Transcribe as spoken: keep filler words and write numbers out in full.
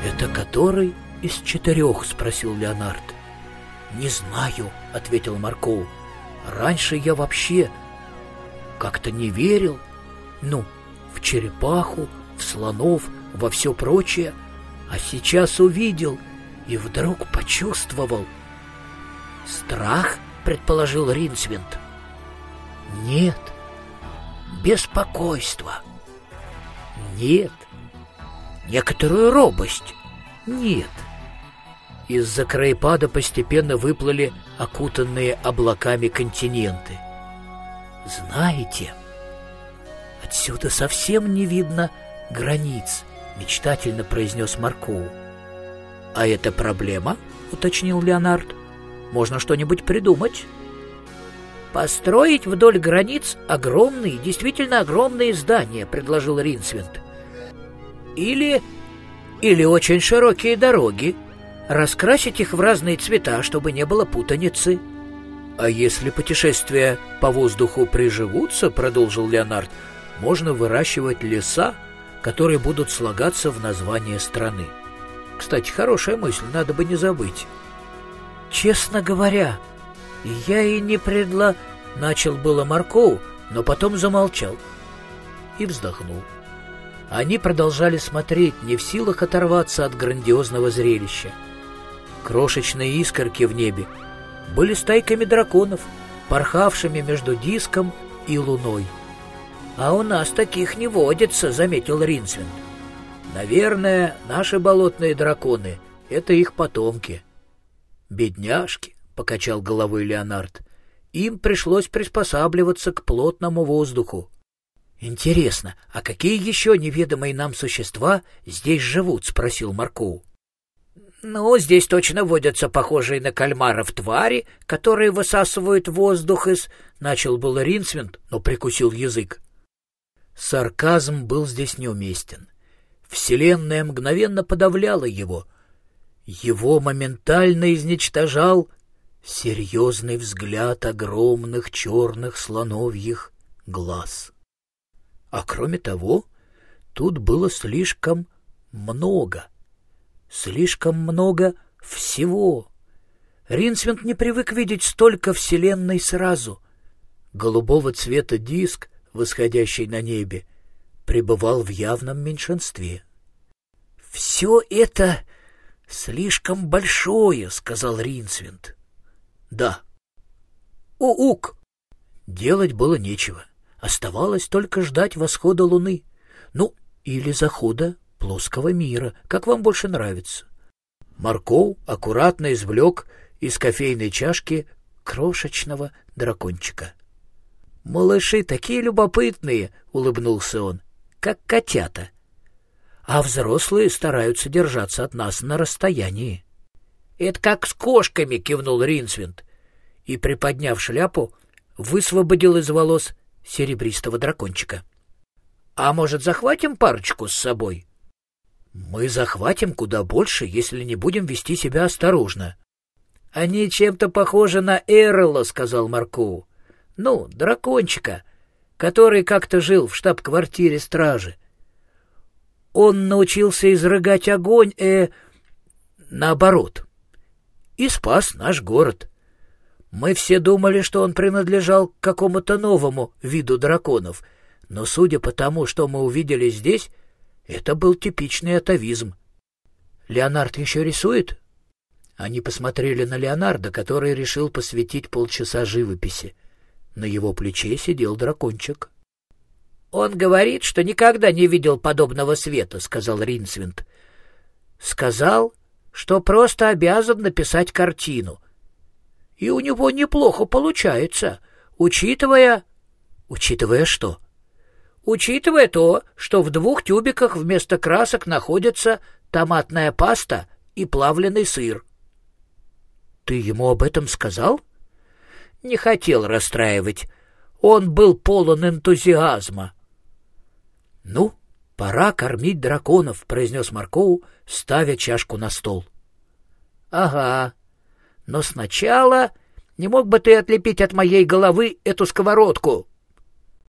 «Это который из четырех?» — спросил Леонард. «Не знаю», — ответил Маркоу. «Раньше я вообще как-то не верил. Ну, в черепаху, в слонов, во все прочее. А сейчас увидел и вдруг почувствовал». «Страх?» — предположил Ринсвинд. «Нет». «Беспокойство?» «Нет». «Некоторую робость?» «Нет». Из-за краепада постепенно выплыли окутанные облаками континенты. «Знаете, отсюда совсем не видно границ», — мечтательно произнес Маркоу. «А это проблема?» — уточнил Леонард. «Можно что-нибудь придумать». «Построить вдоль границ огромные, действительно огромные здания», — предложил Ринсвинд. «Или... или очень широкие дороги. Раскрасить их в разные цвета, чтобы не было путаницы». «А если путешествия по воздуху приживутся, — продолжил Леонард, — можно выращивать леса, которые будут слагаться в название страны. Кстати, хорошая мысль, надо бы не забыть». «Честно говоря, я и не предла...» — начал было Маркоу, но потом замолчал и вздохнул. Они продолжали смотреть, не в силах оторваться от грандиозного зрелища. Крошечные искорки в небе были стайками драконов, порхавшими между диском и луной. «А у нас таких не водится», — заметил Ринсвинд. «Наверное, наши болотные драконы — это их потомки». «Бедняжки», — покачал головой Леонард. «Им пришлось приспосабливаться к плотному воздуху». «Интересно, а какие еще неведомые нам существа здесь живут?» — спросил Маркоу. «Ну, здесь точно водятся похожие на кальмаров твари, которые высасывают воздух из...» — начал был Ринсвинд, но прикусил язык. Сарказм был здесь неуместен. Вселенная мгновенно подавляла его. Его моментально изничтожал серьезный взгляд огромных черных слоновьих глаз. А кроме того, тут было слишком много, слишком много всего. Ринсвинд не привык видеть столько вселенной сразу. Голубого цвета диск, восходящий на небе, пребывал в явном меньшинстве. «Все это слишком большое», — сказал Ринсвинд. «Да». «Уук!» Делать было нечего. Оставалось только ждать восхода луны. Ну, или захода плоского мира, как вам больше нравится. Маркоу аккуратно извлек из кофейной чашки крошечного дракончика. «Малыши такие любопытные», — улыбнулся он, — «как котята. А взрослые стараются держаться от нас на расстоянии». «Это как с кошками», — кивнул Ринсвинд, и, приподняв шляпу, высвободил из волос серебристого дракончика. «А может, захватим парочку с собой?» «Мы захватим куда больше, если не будем вести себя осторожно». «Они чем-то похожи на Эрла», — сказал Маркоу. «Ну, дракончика, который как-то жил в штаб-квартире стражи. Он научился изрыгать огонь, э, наоборот, и спас наш город. Мы все думали, что он принадлежал к какому-то новому виду драконов, но, судя по тому, что мы увидели здесь, это был типичный атавизм. Леонард еще рисует?» Они посмотрели на Леонарда, который решил посвятить полчаса живописи. На его плече сидел дракончик. «Он говорит, что никогда не видел подобного света», — сказал Ринсвинд. «Сказал, что просто обязан написать картину. И у него неплохо получается, учитывая...» «Учитывая что?» «Учитывая то, что в двух тюбиках вместо красок находится томатная паста и плавленый сыр». «Ты ему об этом сказал?» «Не хотел расстраивать. Он был полон энтузиазма». «Ну, пора кормить драконов», — произнес Маркоу, ставя чашку на стол. «Ага. Но сначала не мог бы ты отлепить от моей головы эту сковородку?»